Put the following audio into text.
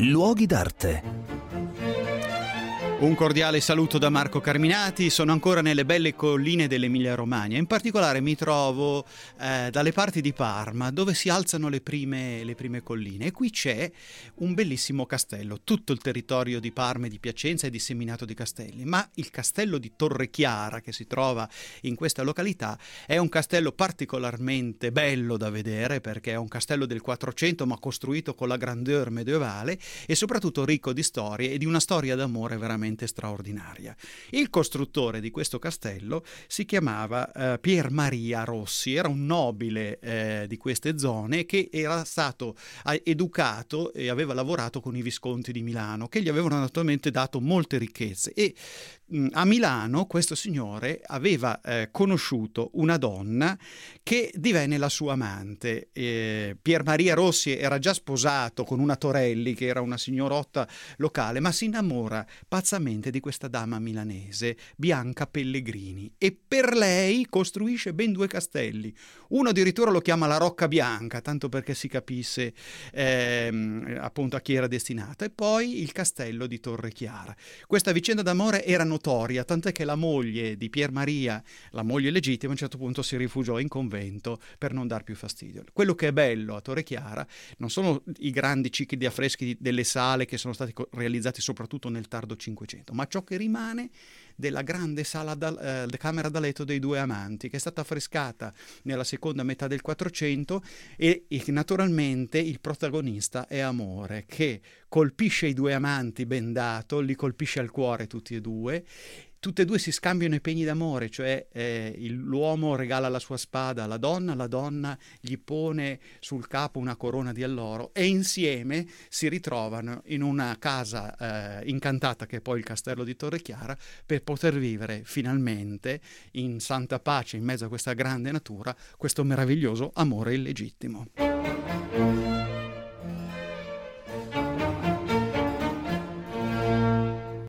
Luoghi d'arte. Un cordiale saluto da Marco Carminati. Sono ancora nelle belle colline dell'Emilia-Romagna. In particolare mi trovo dalle parti di Parma, dove si alzano le prime colline. E qui c'è un bellissimo castello. Tutto il territorio di Parma e di Piacenza è disseminato di castelli, ma il castello di Torrechiara, che si trova in questa località, è un castello particolarmente bello da vedere, perché è un castello del 400, ma costruito con la grandeur medievale e soprattutto ricco di storie e di una storia d'amore veramente straordinaria. Il costruttore di questo castello si chiamava Pier Maria Rossi, era un nobile di queste zone che era stato educato e aveva lavorato con i Visconti di Milano, che gli avevano naturalmente dato molte ricchezze, e a Milano questo signore aveva conosciuto una donna che divenne la sua amante. Pier Maria Rossi era già sposato con una Torelli, che era una signorotta locale, ma si innamora pazzamente di questa dama milanese, Bianca Pellegrini, e per lei costruisce ben 2 castelli. Uno addirittura lo chiama la Rocca Bianca, tanto perché si capisse appunto a chi era destinata, e poi il castello di Torrechiara. Questa vicenda d'amore era notoria, tant'è che la moglie di Pier Maria, la moglie legittima, a un certo punto si rifugiò in convento per non dar più fastidio. Quello che è bello a Torrechiara non sono i grandi cicli di affreschi delle sale che sono stati realizzati soprattutto nel tardo 500, ma ciò che rimane della grande sala camera da letto dei 2 amanti, che è stata affrescata nella seconda metà del 400 e naturalmente il protagonista è amore, che colpisce i 2 amanti bendato, li colpisce al cuore tutti e 2. Tutte e 2 si scambiano i pegni d'amore, cioè l'uomo regala la sua spada alla donna, la donna gli pone sul capo una corona di alloro, e insieme si ritrovano in una casa incantata, che è poi il castello di Torrechiara, per poter vivere finalmente in santa pace in mezzo a questa grande natura questo meraviglioso amore illegittimo.